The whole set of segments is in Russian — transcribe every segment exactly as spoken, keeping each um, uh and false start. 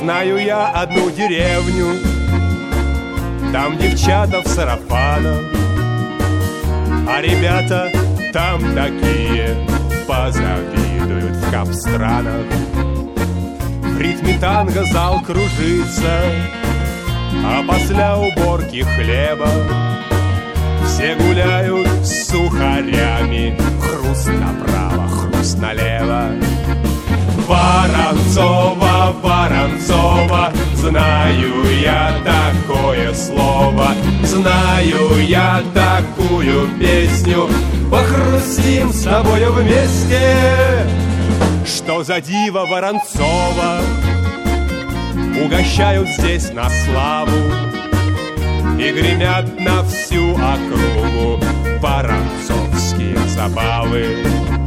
Знаю я одну деревню, там девчата в сарафанах, а ребята там такие позавидуют в кап-странах. В ритме танго зал кружится, а после уборки хлеба все гуляют с сухарями. Хруст направо, хруст налево. Воронцова, Воронцова, знаю я такое слово, знаю я такую песню. Похрустим с тобою вместе. Что за диво Воронцова, угощают здесь на славу и гремят на всю округу воронцовские забавы.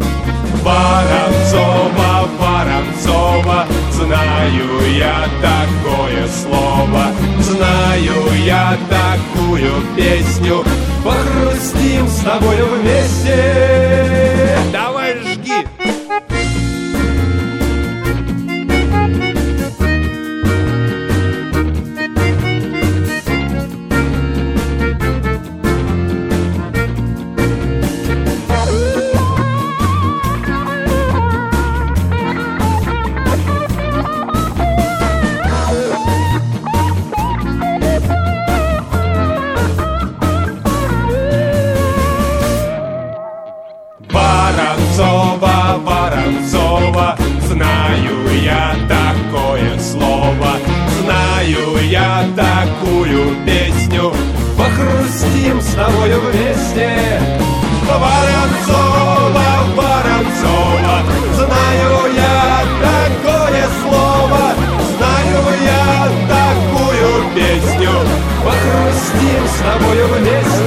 Воронцова, Воронцова, знаю я такое слово, знаю я такую песню. Похрустим с тобою вместе. Давай жги! Воронцова, Воронцова, знаю я такое слово, знаю я такую песню. Похрустим с тобою вместе. Воронцова, Воронцова, знаю я такое слово, знаю я такую песню. Похрустим с тобою вместе.